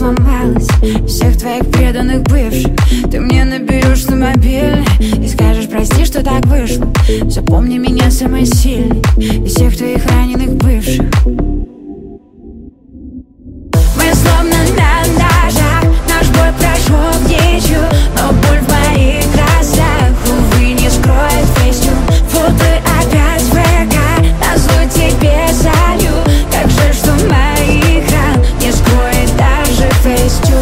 сломалась. Всех твоих преданных бывших ты мне наберешь на мобильный и скажешь прости, что так вышло. Запомни меня самой сильной из всех твоих раненых бывших. Мы словно на ножах, наш бой прошел в ничью, но боль в моих глазах, увы, не скроет фейстю. Фото опять в ВК, назло тебе залью. Как жаль, что моих ран не скроет даже фейстю.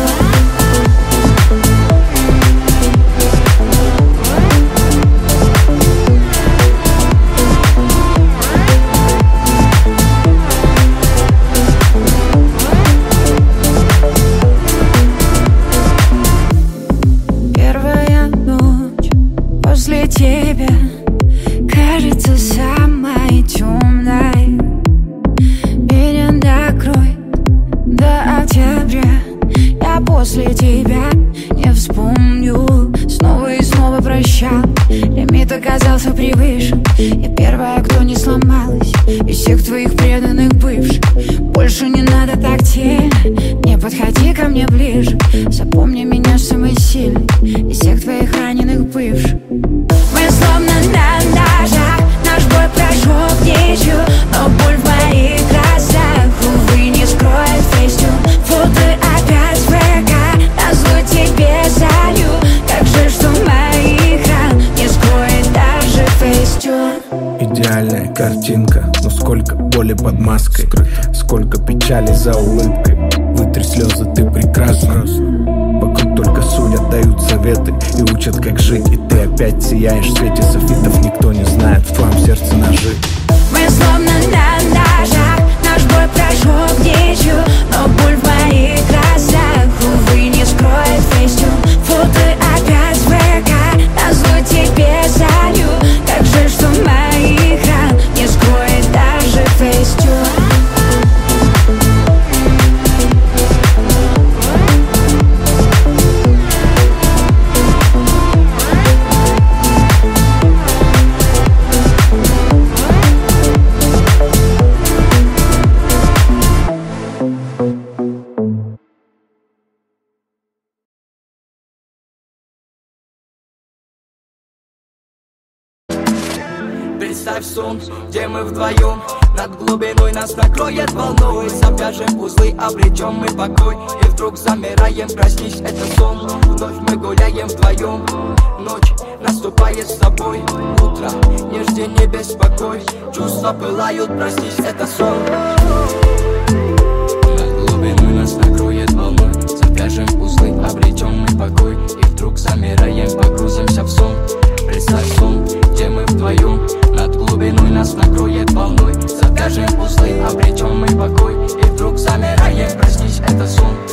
После тебя кажется самой темной. Меня накроет до октября. Я после тебя не вспомню. Снова и снова прощал, лимит оказался превышен. Я первая, кто не сломалась из всех твоих преданных бывших. Больше не надо так тень, не подходи ко мне ближе. Запомни меня самой сильной из всех твоих раненых бывших. Мы словно на ножах, наш бой прошел в ничью, но боль в моих глазах, увы, не скроет фейстю. Фото опять в ВК, назло тебе залью. Как жаль, что моих ран не скроет даже фейстю. Идеальная картинка, но сколько боли под маской, сколько печали за улыбкой. Вытри слезы, ты прекрасна. Вокруг только судят, дают советы и учат, как жить. И ты опять сияешь в свете софитов. Никто не знает в твоем сердце ножи. Мы словно на ножах, наш бой прошел в ничью, но боль в моих глазах, увы, не скроет фейстю. Фото опять в ВК, назло тебе залью. Как жаль, что моих ран не скроет даже фейстю. Представь сон, где мы вдвоем, над глубиной нас накроет волной. Завяжем узлы, обретем мы покой, и вдруг замираем, проснись, это сон. Вновь мы гуляем вдвоем, ночь наступает с тобой. Утро, не жди, не беспокой, чувства пылают, проснись, это сон. Над глубиной нас накроет волной, завяжем узлы, обретем мы покой, и вдруг замираем, погрузимся в сон. Представь сон, где мы вдвоем, над глубиной нас накроет волной. Завяжем узлы, обретем мы покой, и вдруг замираем, проснись, это сон.